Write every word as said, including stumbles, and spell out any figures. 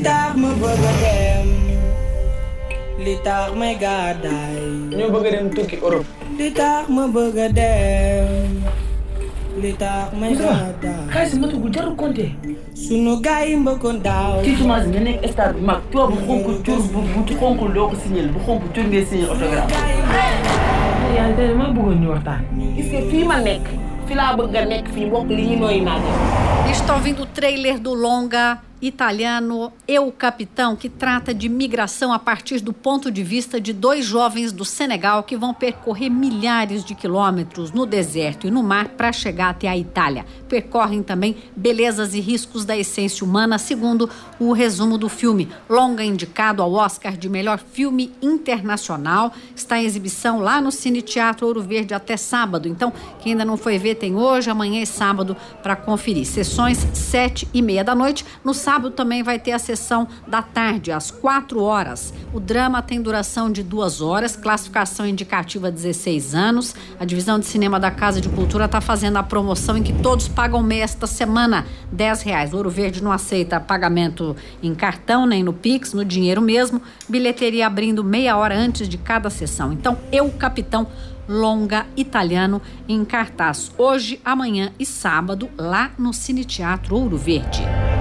tax ma bëgg a dem li tax may gàddaay ñoo bëgg a dem tukki Europe li tax ma bëgg a dem li tax may gàddaay xaalis matugul jarul compter sunu gaay yi mbëkkoon daaw ci semence nga nekk stade bu mag tubaab bu xonk cur bu bu xonkul doo ko signé bu xonk cur ngay signé autographe yaa ngi tey ma bëggoon ñu waxtaan gis nga fii ma nekk fi laa bëgg a nekk fii bokk li ñu nooy naaj. Está ouvindo o trailer do longa italiano Eu Capitão, que trata de migração a partir do ponto de vista de dois jovens do Senegal que vão percorrer milhares de quilômetros no deserto e no mar para chegar até a Itália. Percorrem também belezas e riscos da essência humana, segundo o resumo do filme. Longa indicado ao Oscar de melhor filme internacional. Está em exibição lá no Cine Teatro Ouro Verde até sábado. Então, quem ainda não foi ver, tem hoje, amanhã e sábado para conferir. Sessões sete e meia da noite. No sábado também vai ter a sessão da tarde, às quatro horas. O drama tem duração de duas horas, classificação indicativa dezesseis anos. A divisão de cinema da Casa de Cultura está fazendo a promoção em que todos pagam meia esta semana, dez reais. Ouro Verde não aceita pagamento em cartão nem no Pix, no dinheiro mesmo. Bilheteria abrindo meia hora antes de cada sessão. Então, Eu Capitão, longa italiano em cartaz hoje, amanhã e sábado lá no Cine Teatro Ouro Verde.